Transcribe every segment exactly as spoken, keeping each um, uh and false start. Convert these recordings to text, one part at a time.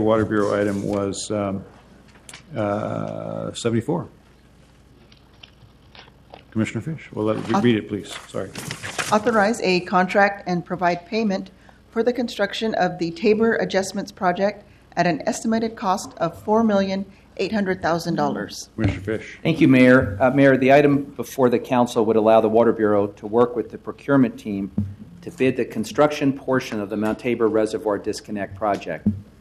Water Bureau item was um, uh, seventy-four. Commissioner Fish, well, let, read it, please. Sorry. Authorize a contract and provide payment for the construction of the Tabor Adjustments Project at an estimated cost of four million eight hundred thousand dollars. Commissioner Fish. Thank you, Mayor. Uh, Mayor, the item before the council would allow the Water Bureau to work with the procurement team to bid the construction portion of the Mount Tabor Reservoir Disconnect Project.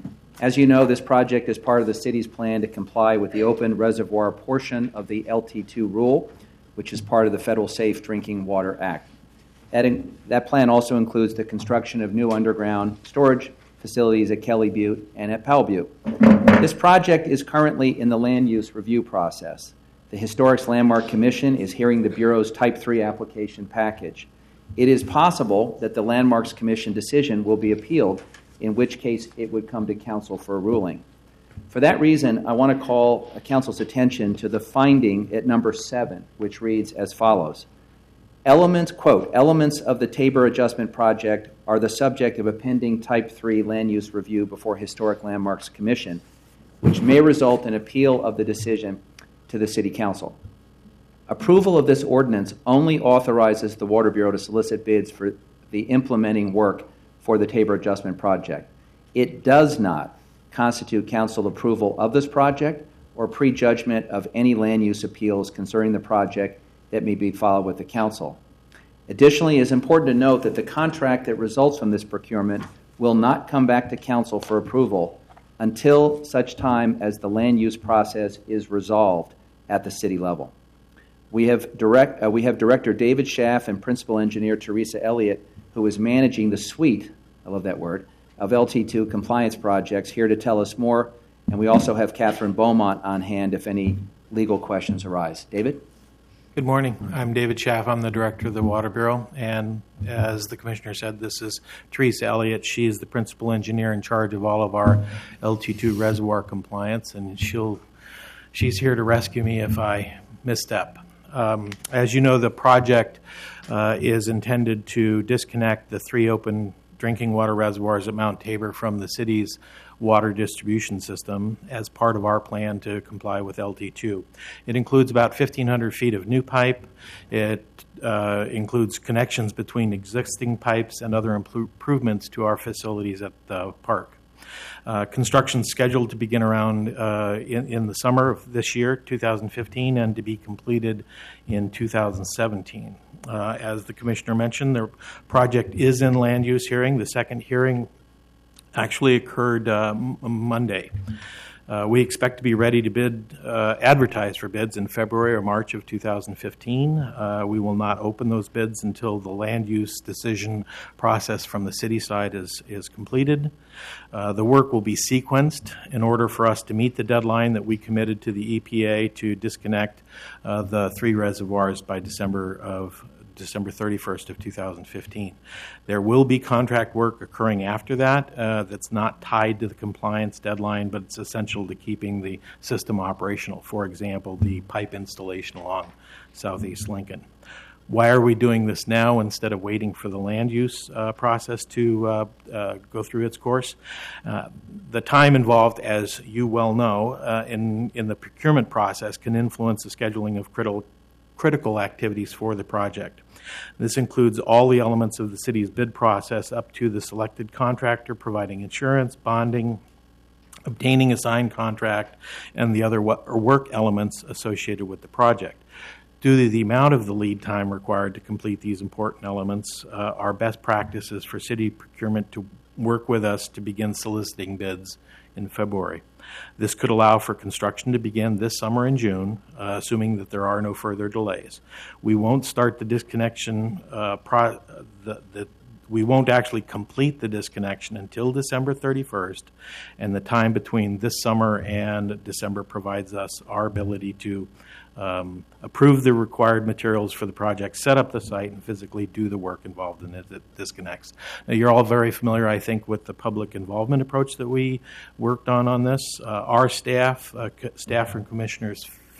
As you know, this project is part of the city's plan to comply with the open reservoir portion of the L T two rule, which is part of the Federal Safe Drinking Water Act. That, in, that plan also includes the construction of new underground storage facilities at Kelly Butte and at Powell Butte. This project is currently in the land use review process. The Historic Landmark Commission is hearing the Bureau's Type three application package. It is possible that the Landmarks Commission decision will be appealed, in which case it would come to council for a ruling. For that reason, I want to call council's attention to the finding at number seven, which reads as follows. Elements, quote, elements of the Tabor Adjustment Project are the subject of a pending Type three land use review before Historic Landmarks Commission, which may result in appeal of the decision to the City Council. Approval of this ordinance only authorizes the Water Bureau to solicit bids for the implementing work for the Tabor Adjustment Project. It does not constitute council approval of this project or prejudgment of any land use appeals concerning the project that may be filed with the council. Additionally, it is important to note that the contract that results from this procurement will not come back to council for approval until such time as the land use process is resolved at the city level. We have, direct, uh, we have Director David Schaff and Principal Engineer Teresa Elliott, who is managing the suite, I love that word, of L T two compliance projects, here to tell us more. And we also have Catherine Beaumont on hand if any legal questions arise. David? Good morning. I'm David Schaff. I'm the Director of the Water Bureau. And as the Commissioner said, this is Teresa Elliott. She is the Principal Engineer in charge of all of our L T two reservoir compliance, and she'll she's here to rescue me if I misstep. Um, as you know, the project uh, is intended to disconnect the three open drinking water reservoirs at Mount Tabor from the city's water distribution system as part of our plan to comply with L T two. It includes about fifteen hundred feet of new pipe. It uh, includes connections between existing pipes and other improvements to our facilities at the park. Uh, construction scheduled to begin around uh, in, in the summer of this year, two thousand fifteen, and to be completed in two thousand seventeen. Uh, as the Commissioner mentioned, the project is in land use hearing. The second hearing actually occurred uh, m- Monday. Uh, we expect to be ready to bid, uh, advertise for bids in February or March of two thousand fifteen. Uh, we will not open those bids until the land use decision process from the city side is, is completed. Uh, the work will be sequenced in order for us to meet the deadline that we committed to the E P A to disconnect uh, the three reservoirs by December of December thirty-first of two thousand fifteen. There will be contract work occurring after that uh, that's not tied to the compliance deadline, but it's essential to keeping the system operational. For example, the pipe installation along Southeast Lincoln. Why are we doing this now instead of waiting for the land use uh, process to uh, uh, go through its course? Uh, the time involved, as you well know, uh, in, in the procurement process can influence the scheduling of critical critical activities for the project. This includes all the elements of the city's bid process up to the selected contractor providing insurance, bonding, obtaining a signed contract, and the other work elements associated with the project. Due to the amount of the lead time required to complete these important elements, uh, our best practice is for city procurement to work with us to begin soliciting bids in February. This could allow for construction to begin this summer in June, uh, assuming that there are no further delays. We won't start the disconnection, uh, pro- the, the, we won't actually complete the disconnection until December thirty-first, and the time between this summer and December provides us our ability to um, approve the required materials for the project, set up the site, and physically do the work involved in it that disconnects. Now, you're all very familiar, I think, with the public involvement approach that we worked on on this. Uh, our staff, uh, staff from Commissioners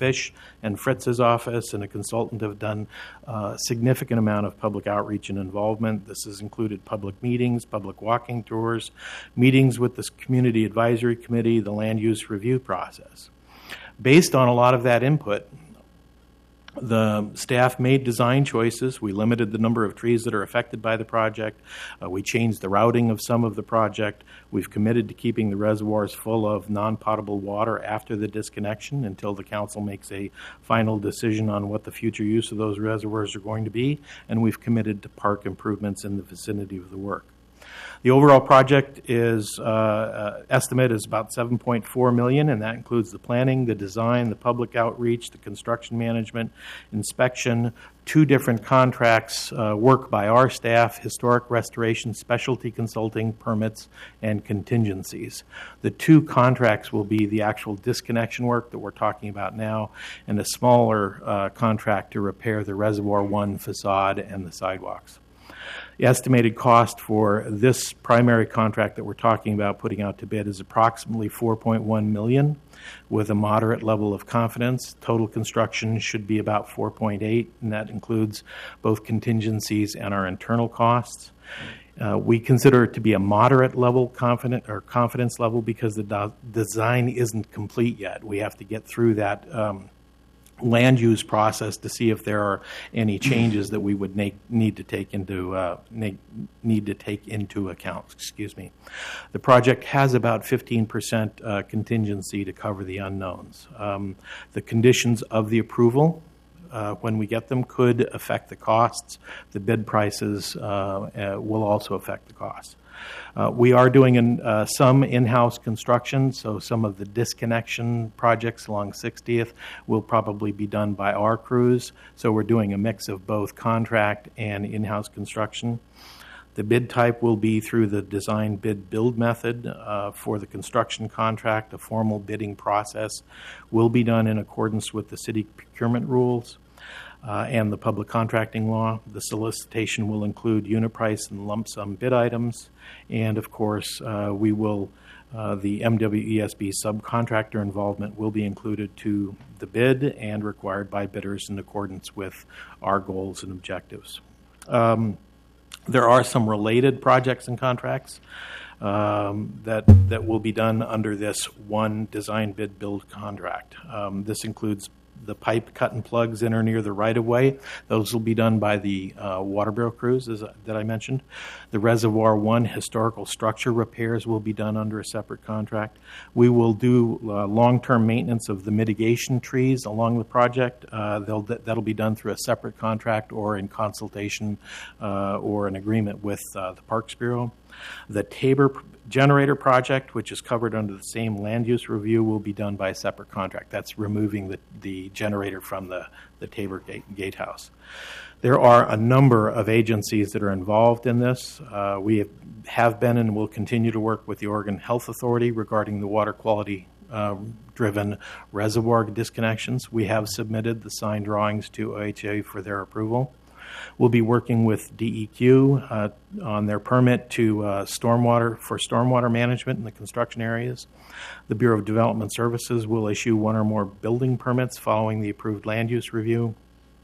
Fish and Fritz's office and a consultant have done a significant amount of public outreach and involvement. This has included public meetings, public walking tours, meetings with the Community Advisory Committee, the land use review process. Based on a lot of that input, the staff made design choices. We limited the number of trees that are affected by the project. Uh, we changed the routing of some of the project. We've committed to keeping the reservoirs full of non-potable water after the disconnection until the council makes a final decision on what the future use of those reservoirs are going to be. And we've committed to park improvements in the vicinity of the work. The overall project is uh, uh, estimate is about seven point four million dollars, and that includes the planning, the design, the public outreach, the construction management, inspection, two different contracts, uh, work by our staff, historic restoration, specialty consulting, permits, and contingencies. The two contracts will be the actual disconnection work that we're talking about now, and a smaller uh, contract to repair the Reservoir One facade and the sidewalks. The estimated cost for this primary contract that we're talking about putting out to bid is approximately four point one million dollars with a moderate level of confidence. Total construction should be about four point eight, and that includes both contingencies and our internal costs. Uh, we consider it to be a moderate level confident or confidence level because the do- design isn't complete yet. We have to get through that um, land use process to see if there are any changes that we would make, need to take into uh, make, need to take into account. Excuse me. The project has about fifteen percent uh, contingency to cover the unknowns. Um, the conditions of the approval, uh, when we get them, could affect the costs. The bid prices uh, uh, will also affect the costs. Uh, we are doing an, uh, some in-house construction, so some of the disconnection projects along sixtieth will probably be done by our crews. So we're doing a mix of both contract and in-house construction. The bid type will be through the design bid build method uh, for the construction contract. A formal bidding process will be done in accordance with the city procurement rules. Uh, and the public contracting law. The solicitation will include unit price and lump sum bid items. And of course, uh, we will, uh, the M W E S B subcontractor involvement will be included to the bid and required by bidders in accordance with our goals and objectives. Um, there are some related projects and contracts um, that, that will be done under this one design bid build contract. Um, this includes the pipe cut and plugs in or near the right-of-way. Those will be done by the uh, Water Bureau crews, as that I mentioned. The Reservoir One historical structure repairs will be done under a separate contract. We will do uh, long-term maintenance of the mitigation trees along the project. Uh, they'll, that'll be done through a separate contract or in consultation uh, or an agreement with uh, the Parks Bureau. The Tabor generator project, which is covered under the same land use review, will be done by a separate contract. That's removing the, the generator from the, the Tabor gate, gatehouse. There are a number of agencies that are involved in this. Uh, we have, have been and will continue to work with the Oregon Health Authority regarding the water quality uh, driven reservoir disconnections. We have submitted the signed drawings to O H A for their approval. We'll be working with D E Q uh, on their permit to uh, stormwater for stormwater management in the construction areas. The Bureau of Development Services will issue one or more building permits following the approved land use review.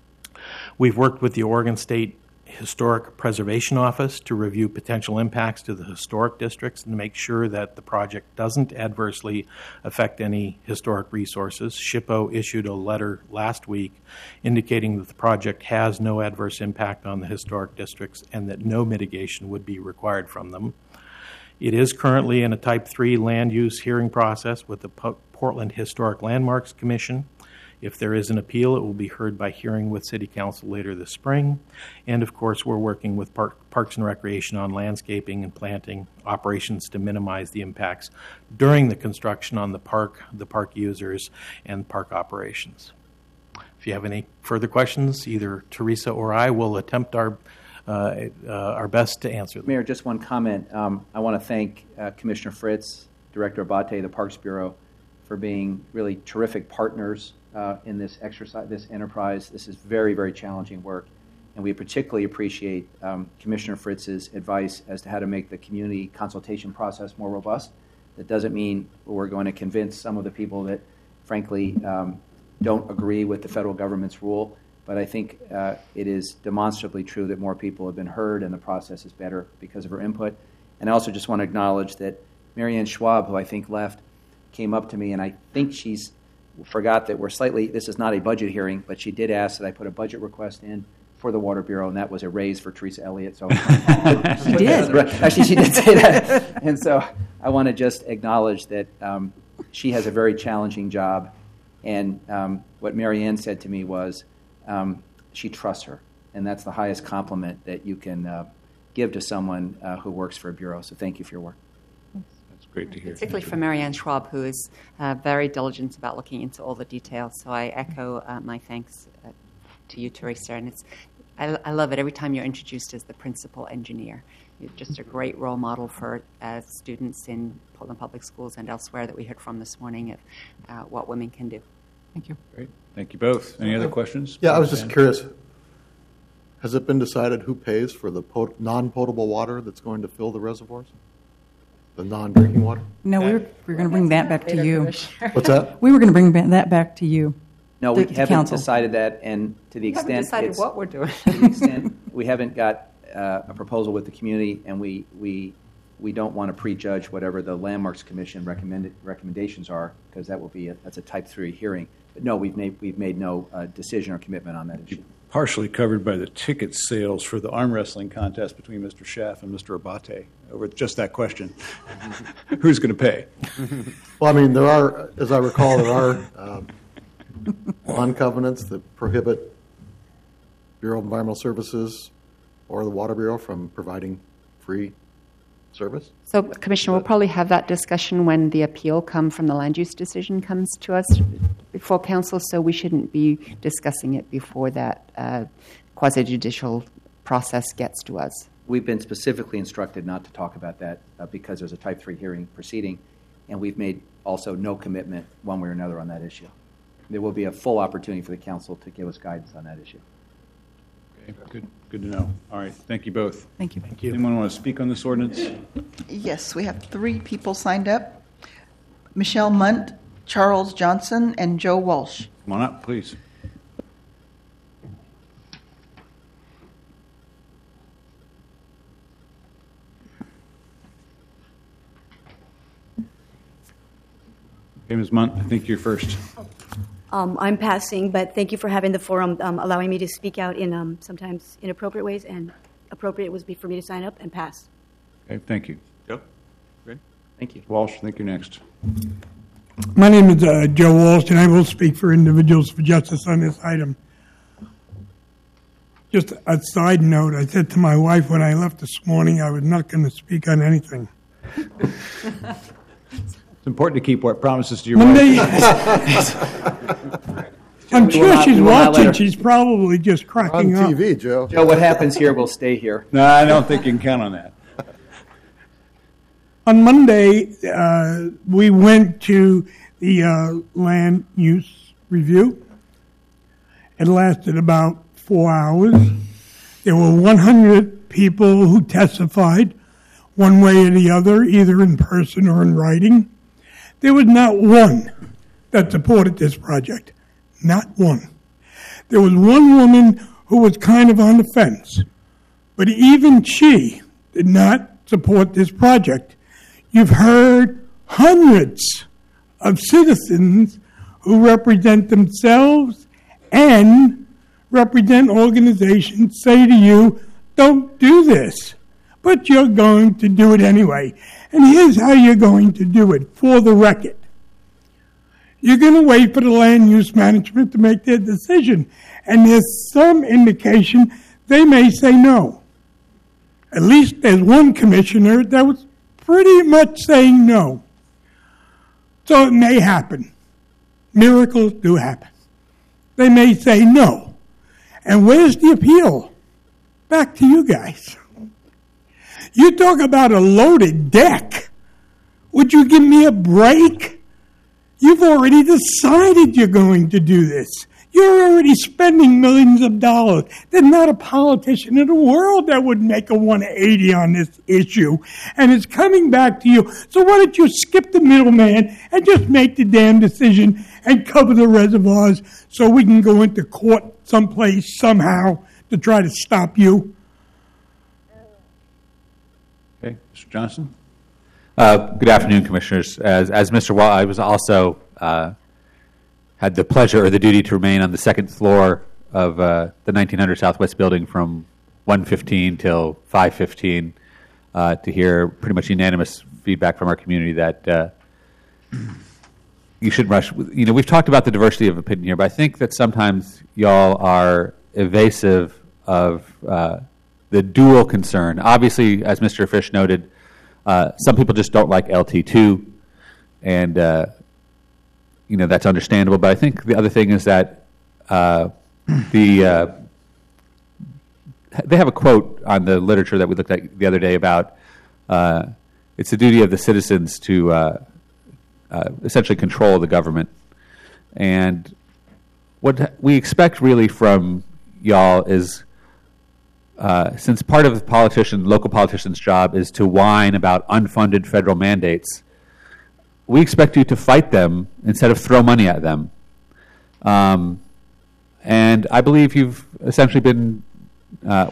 We've worked with the Oregon State Historic Preservation Office to review potential impacts to the historic districts and to make sure that the project doesn't adversely affect any historic resources. SHPO issued a letter last week indicating that the project has no adverse impact on the historic districts and that no mitigation would be required from them. It is currently in a Type three land use hearing process with the Portland Historic Landmarks Commission. If there is an appeal, it will be heard by hearing with City Council later this spring. And of course, we're working with Park, Parks and Recreation on landscaping and planting operations to minimize the impacts during the construction on the park, the park users, and park operations. If you have any further questions, either Teresa or I will attempt our uh, uh, our best to answer them. Mayor, just one comment. Um, I want to thank uh, Commissioner Fritz, Director Abate, the Parks Bureau, for being really terrific partners uh, in this exercise, this enterprise. This is very, very challenging work, and we particularly appreciate um, Commissioner Fritz's advice as to how to make the community consultation process more robust. That doesn't mean we're going to convince some of the people that, frankly, um, don't agree with the federal government's rule, but I think uh, it is demonstrably true that more people have been heard and the process is better because of her input. And I also just want to acknowledge that Marianne Schwab, who I think left, came up to me, and I think she's forgot that we're slightly, this is not a budget hearing, but she did ask that I put a budget request in for the Water Bureau, and that was a raise for Teresa Elliott. So She did. Actually, she did say that. And so I want to just acknowledge that um, she has a very challenging job. And um, what Marianne said to me was um, she trusts her. And that's the highest compliment that you can uh, give to someone uh, who works for a bureau. So thank you for your work. That's great to hear. Particularly for Marianne Schwab, who is uh, very diligent about looking into all the details. So I echo uh, my thanks uh, to you, Teresa. And it's, I, I love it every time you're introduced as the principal engineer. You're just a great role model for uh, students in Portland Public Schools and elsewhere that we heard from this morning of uh, what women can do. Thank you. Great. Thank you both. Any other questions? Yeah, I was just curious. Has it been decided who pays for the pot- non-potable water that's going to fill the reservoirs? The non-drinking water? No, we were, we were going to bring that back to you. What's that? We were going to bring ba- that back to you. No, The- we the haven't council. decided that, and to the We haven't extent decided it's- what we're doing. to the extent we haven't got uh, a proposal with the community, and we we we don't want to prejudge whatever the Landmarks Commission recommended recommendations are, because that will be a, that's a type three hearing. But no, we've made we've made no uh, decision or commitment on that issue. Partially covered by the ticket sales for the arm wrestling contest between Mister Schaff and Mister Abate over just that question. Who's going to pay? Well, I mean, there are, as I recall, there are um, bond covenants that prohibit Bureau of Environmental Services or the Water Bureau from providing free service. So, Commissioner, we'll probably have that discussion when the appeal come from the land use decision comes to us before council, so we shouldn't be discussing it before that uh, quasi-judicial process gets to us. We've been specifically instructed not to talk about that uh, because there's a type three hearing proceeding, and we've made also no commitment one way or another on that issue. There will be a full opportunity for the council to give us guidance on that issue. Okay, good, good to know. All right, thank you both. Thank you. Thank you. Anyone want to speak on this ordinance? Yes, we have three people signed up. Michelle Munt, Charles Johnson, and Joe Walsh. Come on up, please. Okay, Miz Munt, I think you're first. Um, I'm passing, but thank you for having the forum, um, allowing me to speak out in um, sometimes inappropriate ways, and appropriate was be for me to sign up and pass. Okay, thank you. Yep. Great. Thank you. Walsh, I think you're next. My name is uh, Joe Walsh, and I will speak for Individuals for Justice on this item. Just a side note, I said to my wife when I left this morning I was not going to speak on anything. It's important to keep what promises to your Monday, wife. I'm We will sure not- she's we will not let watching. her- She's probably just On cracking up. T V, Joe. Joe, what happens here will stay here. No, I don't think you can count on that. On Monday, uh, we went to the uh, land use review. It lasted about four hours. There were one hundred people who testified one way or the other, either in person or in writing. There was not one that supported this project. Not one. There was one woman who was kind of on the fence, but even she did not support this project. You've heard hundreds of citizens who represent themselves and represent organizations say to you, don't do this, but you're going to do it anyway. And here's how you're going to do it, for the record. You're going to wait for the land use management to make their decision, and there's some indication they may say no. At least there's one commissioner that was pretty much saying no. So it may happen. Miracles do happen. They may say no. And where's the appeal? Back to you guys. You talk about a loaded deck. Would you give me a break? You've already decided you're going to do this. You're already spending millions of dollars. There's not a politician in the world that would make a one eighty on this issue. And it's coming back to you. So why don't you skip the middleman and just make the damn decision and cover the reservoirs so we can go into court someplace, somehow, to try to stop you? Okay, Mister Johnson? Uh, good afternoon, Commissioners. As, as Mister Wall, I was also uh, had the pleasure or the duty to remain on the second floor of uh, the nineteen hundred Southwest building from one fifteen till five fifteen uh, to hear pretty much unanimous feedback from our community that uh, you shouldn't rush. You know, we've talked about the diversity of opinion here, but I think that sometimes y'all are evasive of uh, the dual concern. Obviously, as Mister Fish noted, uh, some people just don't like L T two, and uh, you know, that's understandable. But I think the other thing is that uh, the uh, they have a quote on the literature that we looked at the other day about uh, it's the duty of the citizens to uh, uh, essentially control the government. And what we expect really from y'all is, uh, since part of the politician, local politicians' job is to whine about unfunded federal mandates, we expect you to fight them instead of throw money at them. Um, and I believe you've essentially been, uh,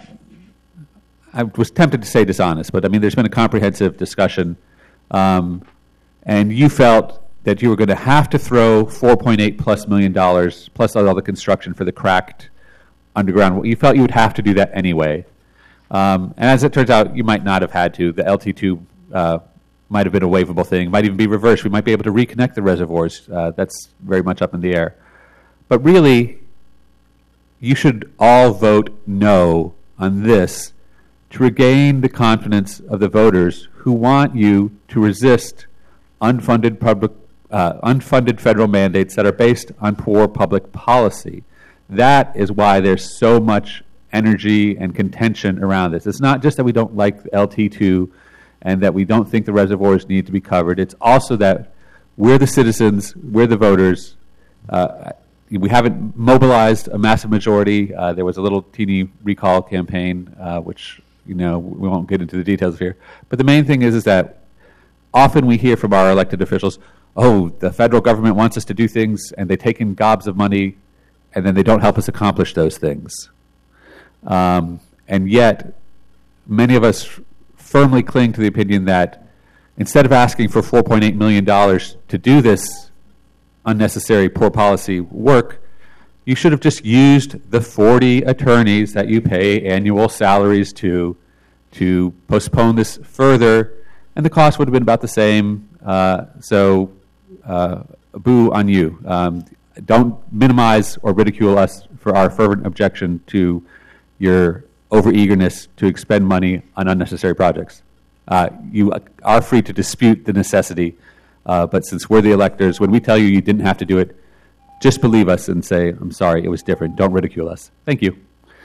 I was tempted to say dishonest, but I mean, there's been a comprehensive discussion, um, and you felt that you were going to have to throw four point eight plus million dollars plus all the construction for the cracked underground. You felt you would have to do that anyway. Um, and as it turns out, you might not have had to. The L T two uh, might have been a waivable thing, might even be reversed. We might be able to reconnect the reservoirs. Uh, that's very much up in the air. But really, you should all vote no on this to regain the confidence of the voters who want you to resist unfunded public, uh, unfunded federal mandates that are based on poor public policy. That is why there's so much energy and contention around this. It's not just that we don't like L T two and that we don't think the reservoirs need to be covered. It's also that we're the citizens, we're the voters. Uh, we haven't mobilized a massive majority. Uh, there was a little teeny recall campaign, uh, which, you know, we won't get into the details here. But the main thing is, is that often we hear from our elected officials, oh, the federal government wants us to do things, and they take in gobs of money, and then they don't help us accomplish those things. Um, and yet, many of us firmly cling to the opinion that instead of asking for four point eight million dollars to do this unnecessary poor policy work, you should have just used the forty attorneys that you pay annual salaries to to postpone this further, and the cost would have been about the same. Uh, so, uh, boo on you. Um, don't minimize or ridicule us for our fervent objection to your overeagerness to expend money on unnecessary projects. Uh, you are free to dispute the necessity, uh, but since we're the electors, when we tell you you didn't have to do it, just believe us and say, I'm sorry, it was different. Don't ridicule us. Thank you.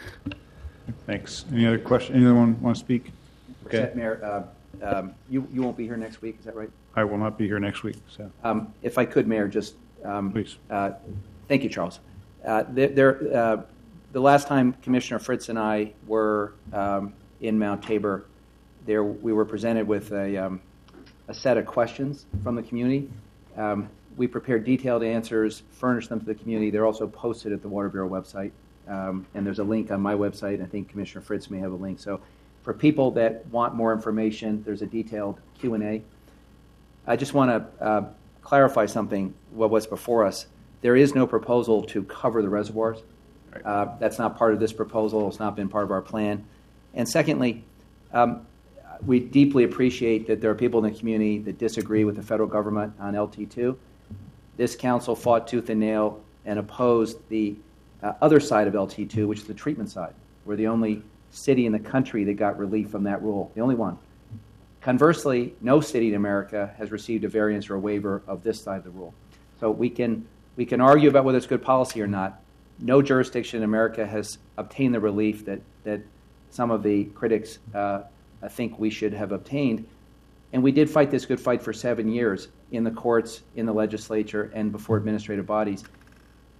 Thanks. Any other question? Anyone want to speak? Okay. Mayor, uh, um, you, you won't be here next week, is that right? I will not be here next week. So, um, if I could, Mayor, just um, please. Uh, thank you, Charles. Uh, there, there, uh, the last time Commissioner Fritz and I were um, in Mount Tabor, there we were presented with a, um, a set of questions from the community. Um, we prepared detailed answers, furnished them to the community. They're also posted at the Water Bureau website, um, and there's a link on my website. I think Commissioner Fritz may have a link. So, for people that want more information, there's a detailed Q and A. I just want to uh, clarify something, what was before us. There is no proposal to cover the reservoirs. Uh, that's not part of this proposal. It's not been part of our plan. And secondly, um, we deeply appreciate that there are people in the community that disagree with the federal government on L T two. This council fought tooth and nail and opposed the uh, other side of L T two, which is the treatment side. We're the only city in the country that got relief from that rule, the only one. Conversely, no city in America has received a variance or a waiver of this side of the rule. So we can we can argue about whether it's good policy or not. No jurisdiction in America has obtained the relief that, that some of the critics uh, think we should have obtained. And we did fight this good fight for seven years in the courts, in the legislature, and before administrative bodies.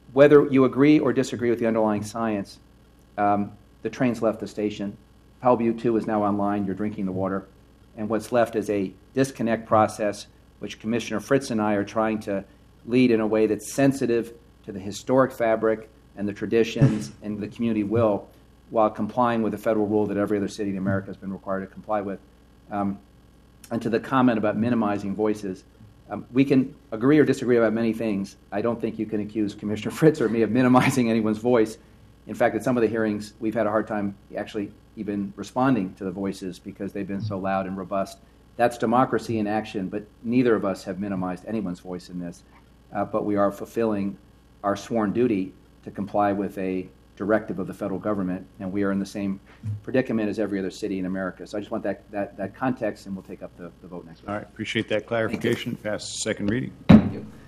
whether you agree or disagree with the underlying science, um, the train's left the station. Powell Butte two is now online. You're drinking the water. And what's left is a disconnect process, which Commissioner Fritz and I are trying to lead in a way that's sensitive to the historic fabric and the traditions and the community will, while complying with the federal rule that every other city in America has been required to comply with. Um, and to the comment about minimizing voices, um, we can agree or disagree about many things. I don't think you can accuse Commissioner Fritz or me of minimizing anyone's voice. In fact, at some of the hearings, we've had a hard time actually even responding to the voices because they've been so loud and robust. That's democracy in action, but neither of us have minimized anyone's voice in this. Uh, but we are fulfilling our sworn duty to comply with a directive of the federal government, and we are in the same predicament as every other city in America. So I just want that, that, that context, and we'll take up the, the vote next week. All right, appreciate that clarification. Pass second reading. Thank you.